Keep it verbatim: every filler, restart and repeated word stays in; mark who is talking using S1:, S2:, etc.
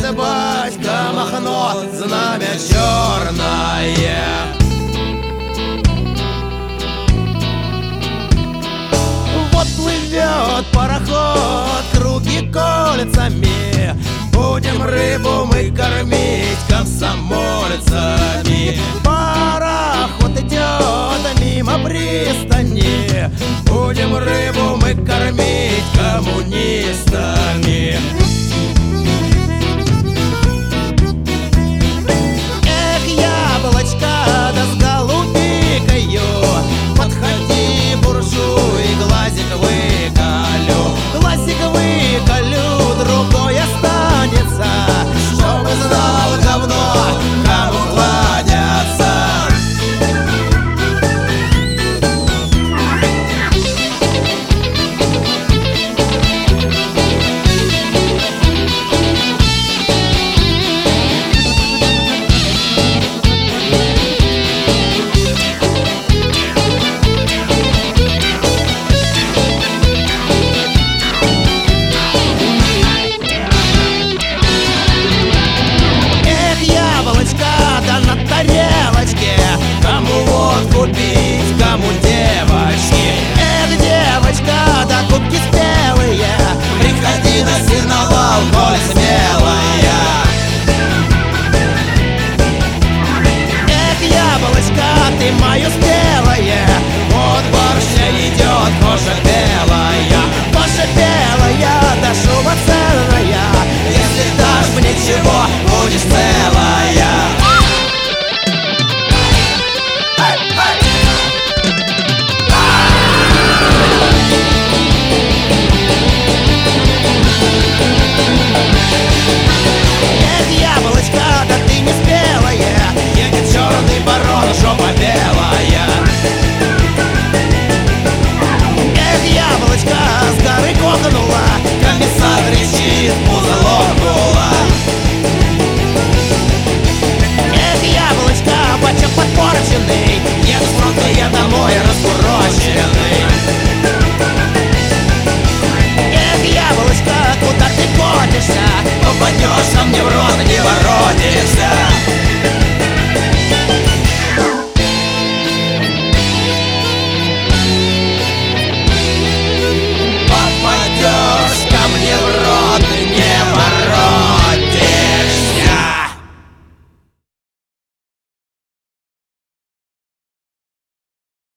S1: Носит батька Махно знамя черное. Вот плывет пароход, круги колется,ми будем рыбу мы кормить комсомольцами. Пароход идет мимо пристани, будем рыбу мы кормить коммунистами. Эх, яблочко, да с голубикою, подходи, буржуй, глазик выколю. Глазик выколю, другой останется, чтобы знал говно, кому кладятся. Кому водку пить, кому девочки. Эх, девочка, да губки спелые, приходи на сеновал, коль смелая. Эх, яблочко, ты мою